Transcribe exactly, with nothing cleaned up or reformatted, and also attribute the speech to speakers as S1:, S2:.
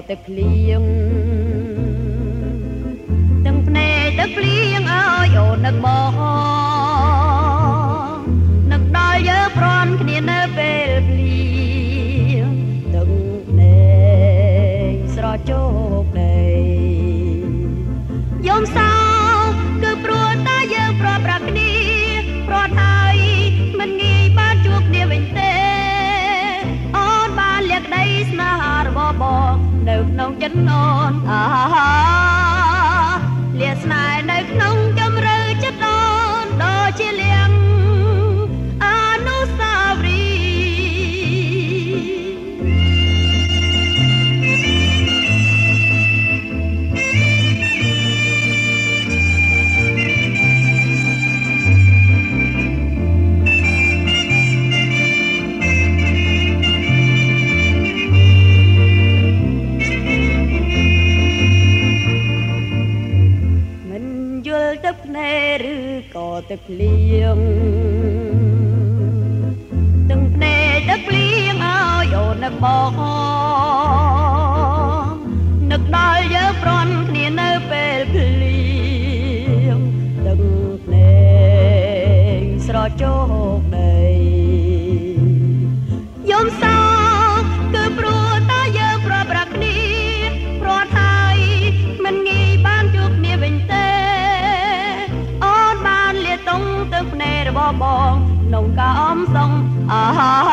S1: ទឹកភ្លៀងទាំងភ្នែកទឹកភ្លៀងអើយអូននឹកបងនឹកដល់យើងព្រាន់គ្នានៅពេលភ្លៀងទឹកភ្នែកស្រោចជោគដីយំសោកគឺព្រោះតែយើងប្រត់ប្រាគ្នាប្រត់ហើយមិនងាយបានជួបគ្នាវិញទេអូនបានលាក់ដីស្នេហារបស់បងនៅក្នុងចិត្តអូនអាលាស្នេហ៍នៅក្នុងជំរឿចិត្តអូនដូចជាលៀងអនុស្សាវរីយ៍ទឹកភ្នែកឬក៏ទឹកភ្លៀងទាំងភ្នែកទឹកភ្លៀងអើយអូននឹកបងនឹកដល់យើងព្រាន់គ្នានៅពេលភ្លៀងទឹកភ្នែកស្រោចជោគដីយំសោកគឺព្រោះតែយើងប្រត់ប្រាគ្នាប្រត់ហើយមិនងាយបានជួបគ្នាវិញទេតុងទឹកភ្នែករបស់បងក្នុងការអំសងអា